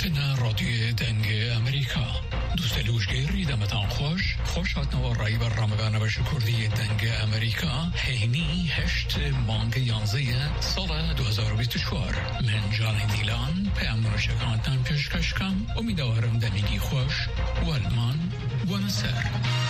هاتنا رادیو دنگ امریکا دوست لوشگیری دمتان خوش هاتنوا رای بر رمضان و شکردی دنگ امریکا هینی 8 مانگ 11 سال 2024 من جان دیلان پیامون شکانتان پیشکش کم امیدوارم دمیگی خوش والمان و نصر.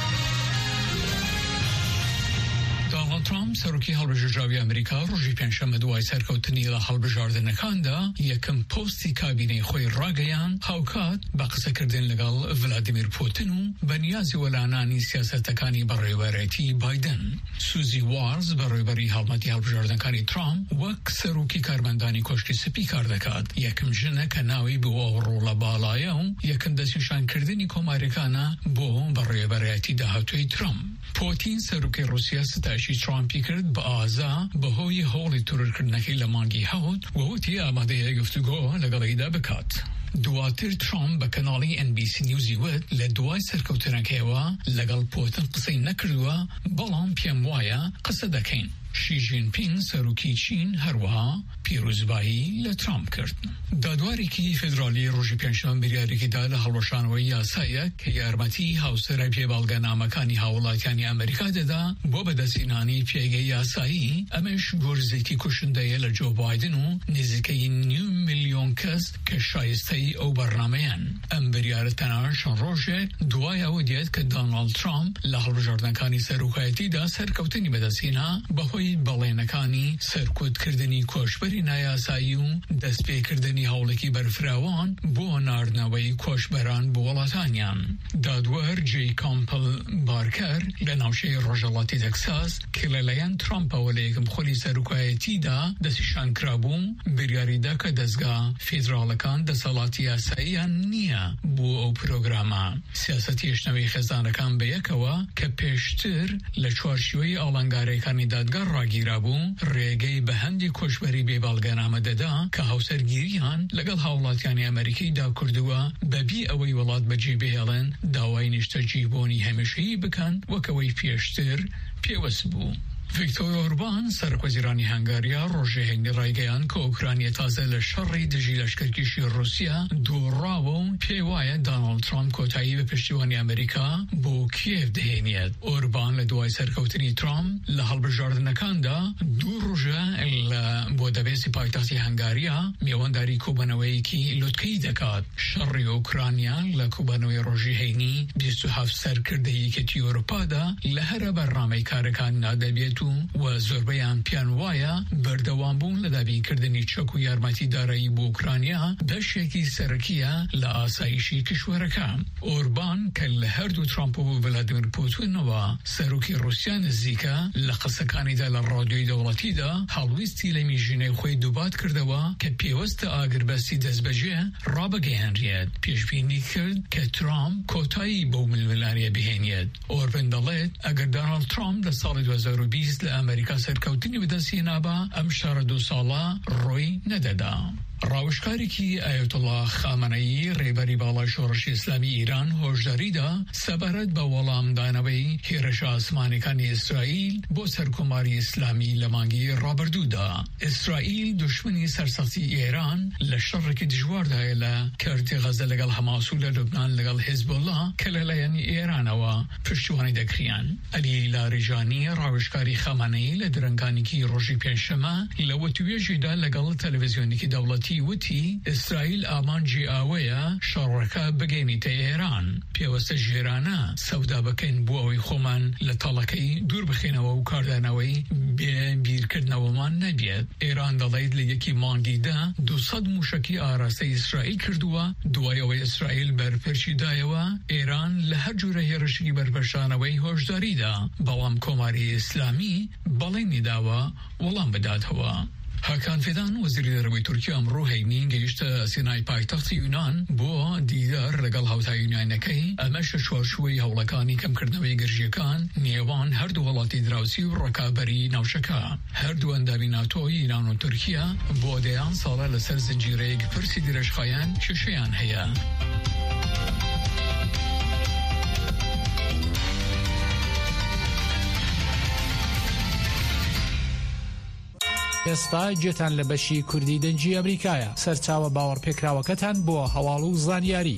دونالد ترامپ سەرۆکی هەڵبژێردراوی ئەمریکا ڕۆژی پێنجشەممە دوای سەرکەوتنی لە هەڵبژاردنەکاندا یەکەم پۆستی کابینەی خۆی ڕاگەیاند هاوکات بە قسەکردن لەگەڵ ڤلادیمیر پوتین و بەنیازی وەلانانی سیاسەتەکانی بەڕێوەبەرێتی بایدن. سوزی وارز بەڕێوەبەری هەڵمەتی هەڵبژاردنەکانی ترامپ وەک سەرۆکی کارمەندانی کۆشکی سپی کار دەکات. یەکەم ژنە کە ناوی بووە ڕوڵە باڵایە و یەکەم دەستنیشانکردنی کۆماریەکانە بۆ بەڕێوەبەرێتی داهاتووی ترامپ. پوتین سەرۆکی رووسیا ستایشی ترامپی کرد بە ئازا بەهۆی هەوڵی تورکردنەکەی لە مانگی هەوت و وتی ئامادەیە گفتوگۆ لەگەڵیدا بکات. دواتر ترامپ بە کەناڵی NBC نیوزی وت لە دوای سەرکەوتنەکەیەوە لەگەڵ پوتین قسەی نەکردووە بەڵام پێم وایە قسە دەکەین. شی جینپینگ سەرۆکی چین هەروەها پیرۆزبایی لە ترامپ کرد. دادوارێکی فێدرالی ڕۆژی پێنجشەممە بریارێکیدا لە هەڵوەشانەوەی یاسایە کە یارمەتی هاوسەرای پێباڵگەنامەکانی هاوڵاتیانی ئەمریکا دەدا بۆ بەدەستهێنانی پێگەی یاسایی. ئەمەش گۆرزێکی کوشندەیە لە جۆ بایدن و نزیکەی 9 ملیۆن کەس کە شایستەی ئەو بەرنامەیان. ئەم بریارە تەنانەت چەند ڕۆژێک دوای ئەوە دێت کە دۆناڵد ترامپ لە هەڵبژاردنەکانی سەرۆکایەتیدا سەرکەوتنی بەدەستهێنا بەهۆی بەڵێنەکانی سەرکوتکردنی کۆشبەری نایاسایی و دەستپێکردنی هەوڵێکی بەرفراوان بۆ ناردنەوەی کۆشبەران بۆ وڵاتانیان. دادوەر جێی کامپل بارکەر لە ناوچەی ڕۆژهەڵاتی تەکساس کە لەلایەن ترامپەوە لە یەکەم خۆلی سەرۆکایەتیدا دەستنیشان کرابوو بریاریدا کە دەستگا فێدراڵەکان دەسەڵاتی یاساییان نییە بۆ ئەو پرۆگرامە. سیاسەتی هێشتنەوەی خێزانەکان بەیەکەوە کە پێشتر لە چوارچێوەی ئاڵنگارەکانی دادگا ڕاگیرا بوو ڕێگەی بە هەندی کۆشبەری بێباڵگەنامە دەدا کە هاوسەرگیریان لەگەڵ هاوڵاتیانی ئەمریکیدا کردووە بەبی ئەوەی وڵات بەجێ بهێڵن داوای نیشتەجیبوونی هەمیشەیی بکەن وەکەوەی پێشتر پێوەست بوو. ڤیکتۆر ئۆربان سەرۆکوەزیرانی هەنگاریا ڕۆژێ هەینی ڕایگەیان کە ئوکرانیا تازە لە شەڕی دژی لەشکەرکێشی رووسیا دووڕاوە و پێی وایە دۆناڵد ترامپ کۆتایی بە پشتیوانی ئەمریکا بۆ کیێڤ دەهێنێت. ئۆربان لە دوای سەرکەوتنی ترامپ لە هەڵبژاردنەکاندا دوو ڕۆژە لە بۆ دەبێسی پایتەختی هەنگاریا میێوەنداری کۆبوونەوەیەکی لوتکەی دەکات. شەڕی ئوکرانیا لە کۆبوونەوەی ڕۆژی هەینی 27 سەرکردەی یەکێتی ئەوروپادا لە هەرە بەرنامەی کارەکان نادەبێت و زۆربەیان پیان وایە بەردەوام بوون لە دابینکردنی چەک و یارمەتی دارایی بۆ ئوکرانیا بەشێکی سەرەکیە لە ئاسایشی کشوەرەکە. ئۆربان کە لە هەردوو ترامپ و ڤلادیمیر پوتینەوە سەرۆکی رووسیا نزیکە لە قسەکانیدا لە ڕادیۆی دەوڵەتیدا هەڵویستی لە میژنەی خۆی دووبات کردەوە کە پێوەستە ئاگربەستی دەستبەجێ ڕابگەیەنرێت. پێشبینی کرد کە ترامپ کۆتایی بەو ململانیە بهێنێت. ئۆربان دەڵێت ئەگەر دۆناڵد ترامپ لە ساڵی 2020 لە ئەمریکا سەرکەوتنی بەدەستهێنا بە ئەم شەڕە 2 ساڵە ڕۆی نەدەدا. ڕاوشکارێکی ئایەتوڵا خامنەیی ڕێبەری باڵای شۆڕشی ئیسلامی ئیران هۆشداریدا سەبارەت بە وەڵامدانەوەی هێرشە ئاسمانیەکانی ئیسرائیل بۆ سەرکۆماری ئیسلامی لە مانگی ڕابردوودا. ئیسرائیل دوشمنی سەرسەختی ئێران لە شەڕێکی دژواردایە لە کەرتی غەزە لەگەڵ هەماس و لە لوبنان لەگەڵ حیزبوڵڵا کە لەلایەنی ئێرانەوە پشتیوانی دەکریان. ئەلی لاریجانی ڕاوشکاری خامنەیی لە درەنگانێکی ڕۆژی پێنجشەممە لە وتوێژیدا لەگەڵ تەلەڤیزیۆنێکی دەوڵەتی وتی ئیسرائیل ئامانجی ئاوەیە شەڕەکە بگەینیتە ئێران. پێوەستە ژێرانە سەودا بکەین بۆ ئەوەی خۆمان لە تەڵەکەی دوور بخێنەوە و کاردانەوەی بیرکردنەوەمان نەبێت. ئێران دەڵێت لە یەکی مانگیدا 200 موشکی ئاراستە ئیسرائیل کردووە. دوای ئەوەی ئیسرائیل بەرپەرچی دایەوە ئێران لە هەر جۆرە هێرشی بەرپەرشانەوەی هۆشداریدا بەڵام کۆماری ئیسلامی بەڵێنی داوە وەڵام بداتەوە. هاکان فێدان وەزیری دەرەوەی تورکیا ئەمڕۆ هەینی گەیشتە سێنای پایتەختی یونان بۆ دیدار لەگەڵ هاوتای یونانیەکەی. ئەمەشە چوارچووەی هەوڵەکانی کەمکردنەوەی گەرژیەکان نێوان هەردوو وڵاتی دراوسی و ڕکابەری ناوچەکە. هەردوو ئەندامی ناتۆی ئیران و تورکیا بۆ دەیان ساڵە لەسەر زنجیرەیەک پرسی درێژخایەن کێشەیان هەیە. ئێستا گوێتان لە بەشی کوردی دەنگی ئەمریکایە. سەرچاوە باوەڕپێکراوەکەتان بۆ هەواڵ و زانیاری.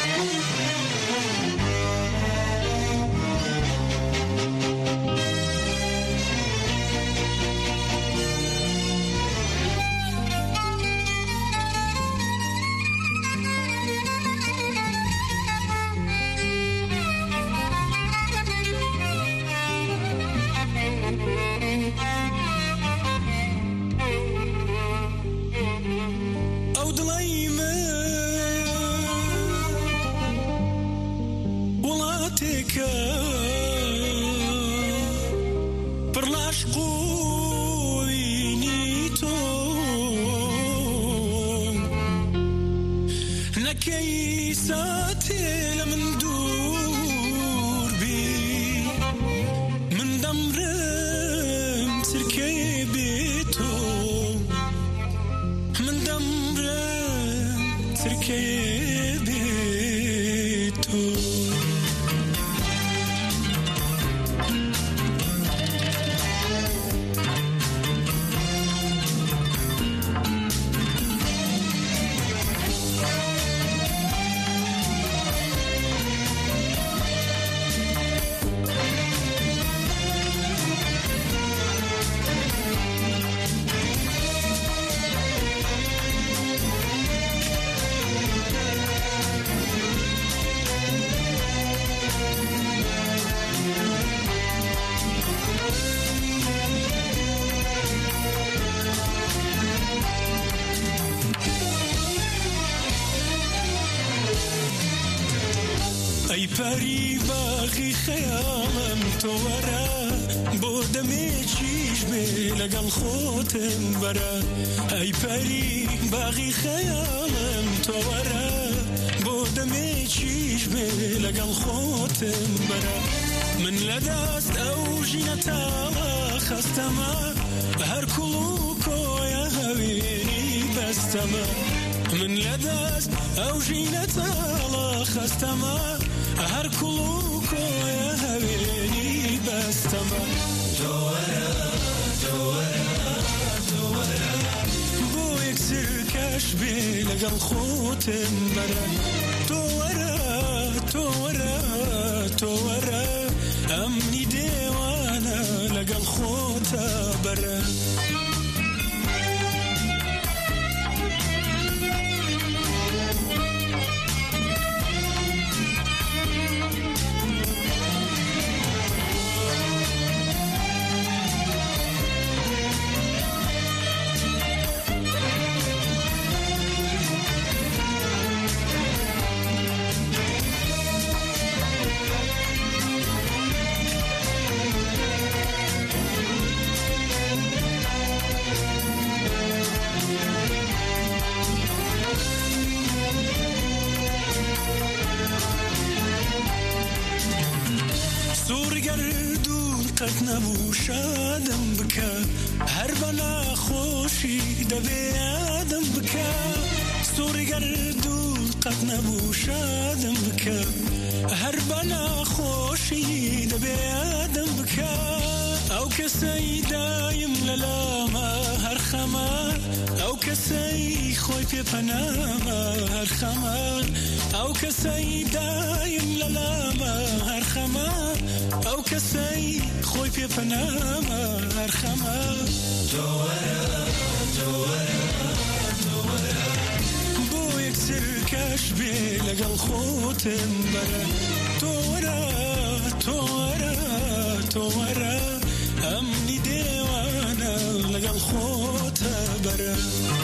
ای پری باغی خیالم تو ورا بودمی چشمی لگل خودم برا ای پری باغی خیالم تو ورا بودمی چشمی لگل خودم برا من لدست او جینتا خستم هر کلو کویا هوینی بستم من لدست او جینتا خستم هر کلو کویا هوینی بستم دوره بو یک سرکش بی لگل خودم برا دوره امنی دیوانه لگل خودم برا قد نبوشادم بکا هر بنا خوشی دبی آدم بکا سوری گردون قد نبوشادم بکا هر بنا خوشی دبی آدم بکا او کسی دایم للاما هر خمار او کسی خوی پی پناما هر خمار او کسی دایم للاما هر خمار او کسی خوی پی پناما هر خمار دوره بو یک سرکش بی لگل خودم برا دوره امنی دیوانه لگل خودم برا